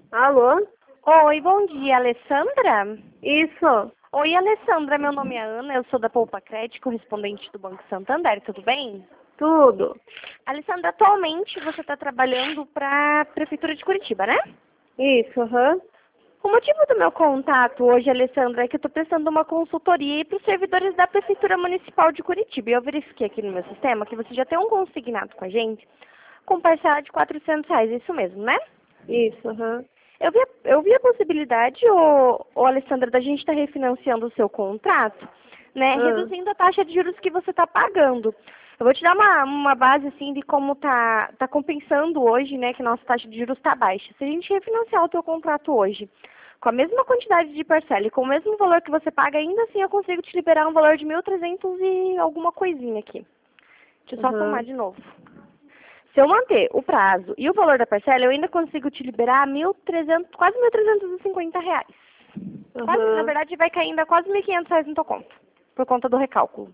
Alô? Oi, bom dia, Alessandra? Isso, Oi, Alessandra, meu nome é Ana, eu sou da Poupa Crédito, correspondente do Banco Santander, tudo bem? tudo. Alessandra, atualmente você está trabalhando para a Prefeitura de Curitiba, né? Isso, aham. O motivo do meu contato hoje, Alessandra, é que eu estou prestando uma consultoria para os servidores da Prefeitura Municipal de Curitiba. E eu verifiquei aqui no meu sistema que você já tem um consignado com a gente, com parcela de R$ 400, isso mesmo, né? Isso, aham. Eu vi a possibilidade, Alessandra, da gente estar refinanciando o seu contrato, né, Ah, reduzindo a taxa de juros que você está pagando. Eu vou te dar uma base, assim, de como tá compensando hoje, né, que nossa taxa de juros está baixa. Se a gente refinanciar o teu contrato hoje, com a mesma quantidade de parcela e com o mesmo valor que você paga, ainda assim eu consigo te liberar um valor de 1.300 e alguma coisinha aqui. Deixa eu só somar aham, de novo. Se eu manter o prazo e o valor da parcela, eu ainda consigo te liberar 1.300, quase R$ 1.350. Quase, na aham. verdade, vai cair ainda quase R$ 1.500 na tua conta, por conta do recálculo.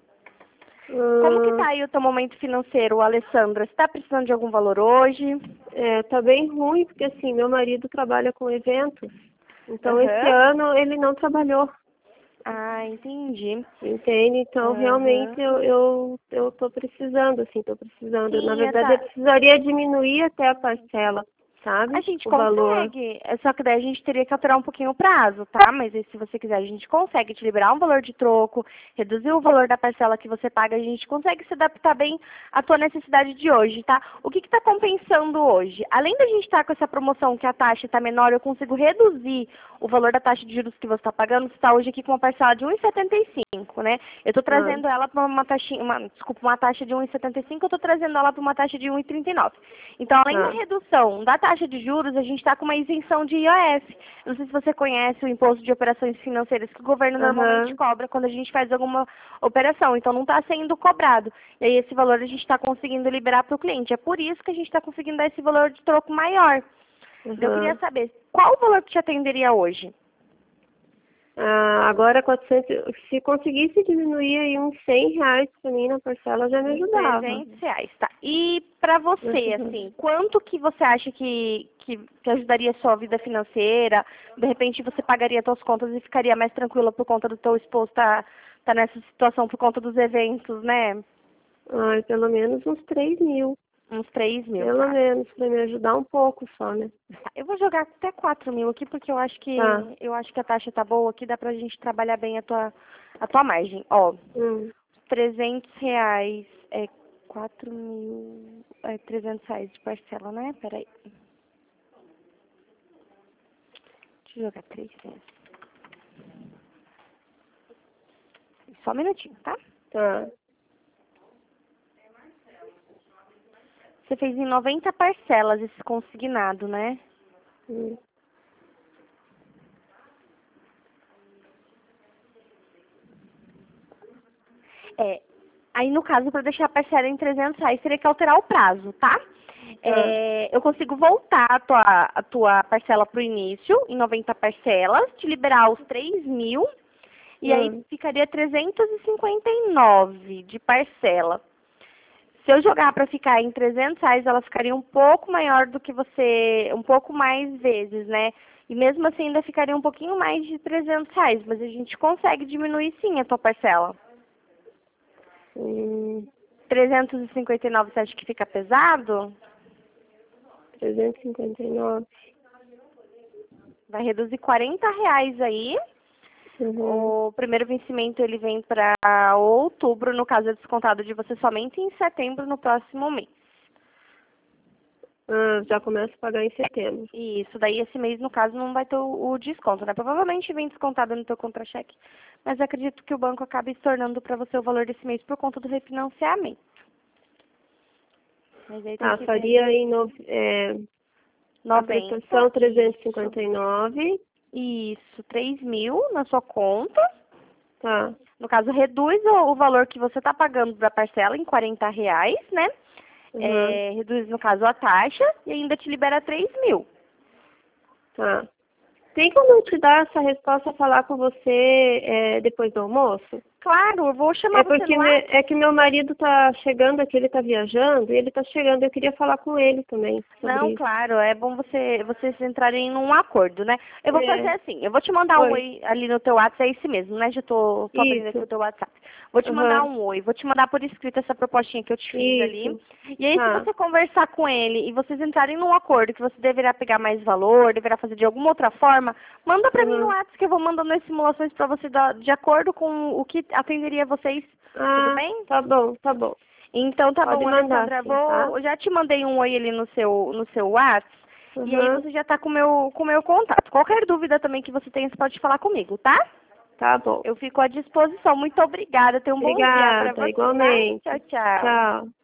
Como que tá Hum, aí o teu momento financeiro, Alessandra? Você está precisando de algum valor hoje? tá bem ruim, porque assim, meu marido trabalha com eventos, então esse Aham. ano ele não trabalhou, Ah, entendi. entende? Então realmente Aham. eu tô precisando, assim, tô precisando. Na Sim, verdade, eu precisaria diminuir até a parcela, a sabe? gente O valor. consegue, só que daí a gente teria que alterar um pouquinho o prazo, tá? Mas aí, se você quiser, a gente consegue te liberar um valor de troco, reduzir o valor da parcela que você paga, a gente consegue se adaptar bem à tua necessidade de hoje, tá? O que está compensando hoje? Além da gente estar com essa promoção que a taxa está menor, eu consigo reduzir o valor da taxa de juros que você está pagando, você está hoje aqui com uma parcela de 1,75, né? Eu estou Ah, trazendo ela para uma taxa, uma taxa de 1,75, eu estou trazendo ela para uma taxa de 1,39. Então, além da tá. redução da taxa de juros, a gente está com uma isenção de IOF. Não sei se você conhece o imposto de operações financeiras que o governo normalmente Aham. cobra quando a gente faz alguma operação. Então, não está sendo cobrado. E aí, esse valor a gente está conseguindo liberar para o cliente. É por isso que a gente está conseguindo dar esse valor de troco maior. Então, eu queria Aham. saber, qual o valor que te atenderia hoje? Agora 400, se conseguisse diminuir aí uns R$ 100 para mim na parcela, já me Uns ajudava. R$ 300, tá? E para você, Uhum. assim, quanto que você acha que ajudaria a sua vida financeira? De repente você pagaria suas contas e ficaria mais tranquila por conta do teu esposo tá nessa situação por conta dos eventos, né? Ai, pelo menos uns 3.000. Uns 3.000, Pelo tá? menos, para me ajudar um pouco só, né? Eu vou jogar até 4.000 aqui porque Tá. eu acho que a taxa tá boa aqui, dá pra gente trabalhar bem a tua margem. Ó, Hum. R$ 300 é 4.000, é R$ 300 de parcela, né? Peraí. Deixa eu jogar 300. Só um minutinho, tá? Tá. Você fez em 90 parcelas esse consignado, né? Hum. É. Aí, no caso, para deixar a parcela em R$ 300, teria que alterar o prazo, tá? Tá. Eu consigo voltar a tua parcela para o início, em 90 parcelas, te liberar os 3.000, e aí Hum. ficaria 359 de parcela. Se eu jogar para ficar em R$ 300, ela ficaria um pouco maior do que você, um pouco mais vezes, né? E mesmo assim ainda ficaria um pouquinho mais de R$ 300, mas a gente consegue diminuir sim a tua parcela. Hum. 359 você acha que fica pesado? 359. Vai reduzir R$ 40 aí. Uhum. O primeiro vencimento ele vem para outubro, no caso é descontado de você somente em setembro no próximo mês. Já começo a pagar em setembro. E isso daí, esse mês, no caso, não vai ter o desconto, né? Provavelmente vem descontado no teu contra-cheque, mas acredito que o banco acabe estornando para você o valor desse mês por conta do refinanciamento. Mas aí tem Tá, que ver. faria em a 90, prestação trezentos e isso. cinquenta e nove Isso, 3.000 na sua conta. Tá. No caso, reduz o valor que você está pagando da parcela em R$ 40, né? Uhum. Reduz, no caso, a taxa e ainda te libera 3.000. Tá. Tem como eu te dar essa resposta, falar com você depois do almoço? Claro, eu vou chamar É você porque no WhatsApp. é que meu marido tá chegando aqui, ele tá viajando, e ele tá chegando, eu queria falar com ele também sobre Não, isso. claro, é bom vocês entrarem num acordo, né? Eu vou fazer É, assim, eu vou te mandar um oi, oi ali no teu WhatsApp, é esse mesmo, né? Já tô abrindo aqui isso, o teu WhatsApp. Vou te mandar aham, um oi, vou te mandar por escrito essa propostinha que eu te fiz ali. isso, E aí, se tá, você conversar com ele e vocês entrarem num acordo que você deverá pegar mais valor, deverá fazer de alguma outra forma, manda pra mim no aham. WhatsApp que eu vou mandando as simulações pra você de acordo com o que atenderia vocês. Tudo Ah, bem? tá bom, tá bom. Então tá Pode bom, mandar Alessandra. sim, tá? Eu já te mandei um oi ali no seu WhatsApp. E aí Aham, você já tá com o meu contato. Qualquer dúvida também que você tenha, você pode falar comigo, tá? tá bom. Eu fico à disposição. Muito obrigada. Tenha um bom dia pra Obrigada, você, tá? igualmente. Tchau, tchau. Tchau.